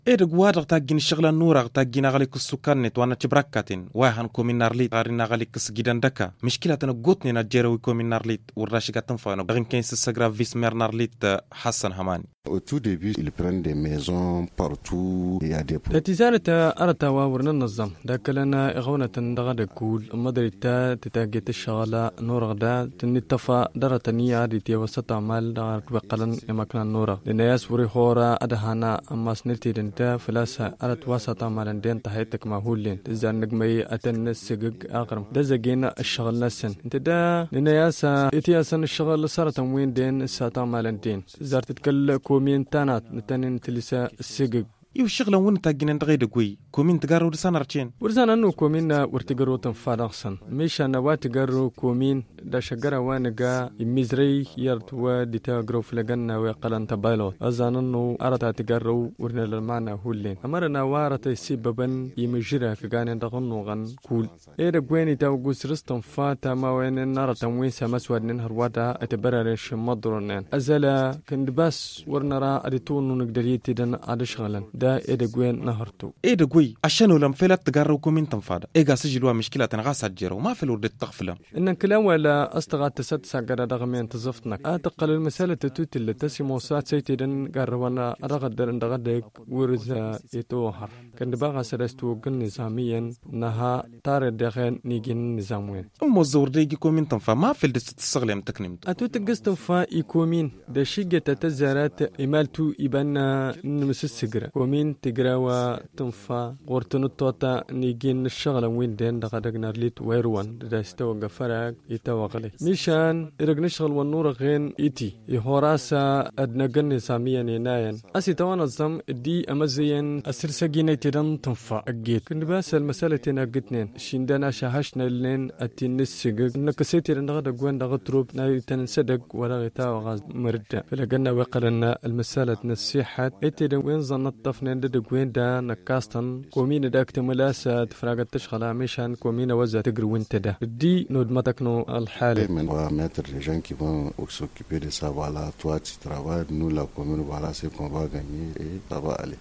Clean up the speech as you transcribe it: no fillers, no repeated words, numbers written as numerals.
إيه دقوار تاجين الشغلة النور تاجين أغلق السكان نتوانا تبركاتين واهن كومين نارليت غارين أغلق السجيدان دكا مشكلة تنقوتني نجيرو كومين نارليت وراشقة تنفانو بغين كين سسقرا فيس مير نارليت حسن هماني. Au tout début, ils prennent des maisons partout. Il y a des تجارة أرتا ورنا النظام داكلنا إغونة دغدا كول مدريتا تتاجت الشغلة نور غدا تنتفا درتنيا ديتي وسط عمل دغد وقلن إمكان نورا لناس وري خورا أدهانا أما سنتي دنتا فلاسا أرت وسط عمل دين تحيتك ماهولين تزار نجمي أتن السجق أغرم دزجينا الشغل نسن انت دا لناس إتياسن الشغل صارت وين دين الساعة عمل دين تزار تتكلم كومين تانات نتنين تلسا السجق يو الشغلة وين تاجين دغيد قوي كومين تجارو رسان رتشين ورزان أنو كومين ورتجرو تنفارغسن مش أنا واتجرو كومين دا شجرة وانجا يمزري يرت وديتا جروف لجنة وقلن تبايلو أزان أنو أرتا تجرو ورنا المعنى هولين أمرنا وارت سببا يمجرا كجان دغنو غن كول إيه قويني توجس رستم فاتا ما وين نرى تموين سمسود ننهر وادا أتبررش مضرنان أزلا كند بس ورنا أديتون نقدريتي دن أدشغلن دا إيه قوين نهرتو إيه قوي عشان ولم فيلت تجارو كومين تنفادا إيه قاس جلوا مشكلة تنغاس جيرو ما في الورد التغفلة إن كلام ولا أستغاد تسد سجرا دغمين تزفتنك أتقل المسألة تتوت اللي تسمو ساعة سيتين قروانا أرغدر دغدك ورزا يتوهر كند باغا سرستو قن نظاميا نها طار الدغين نيجين نظامين الزور ديجي كومين تنفا ما في الدست تستغلم تكنمت أتوت قستنفا يكومين دا شيجة تتزارات إمالتو إبانا نمسسجرا كومين تجراوا تنفا غورتنو توتا نيجين الشغلة وين دين دغدقنا ليت ويروان دا استوى قفرق يتوغلي ميشان إرق نشغل والنور غين إيتي يهوراسا أدنقن نظاميا ينايا أسي توانا الزم دي أمزيين أسرساقيني تدن تنفا أجيت كن باس المسألة تناقتنين شندانا شاهشنا لين أتين نسيقق نكسيتي لنغدق وين دغتروب ناي تنسدق ولا غيتاو غاز مردة فلقنا وقرنا المسألة نسيحات إيتي وين ظنت طفنين ددق وين دا نكاستن كومين داك تملاسة تفراغت تشغلا ميشان كومين وزا تقر وين تدا دي نود ما تكنو الحالة on va mettre les gens qui vont s'occuper de ça. Voilà, toi tu travailles, nous la commune, voilà ce qu'on va gagner et ça va aller.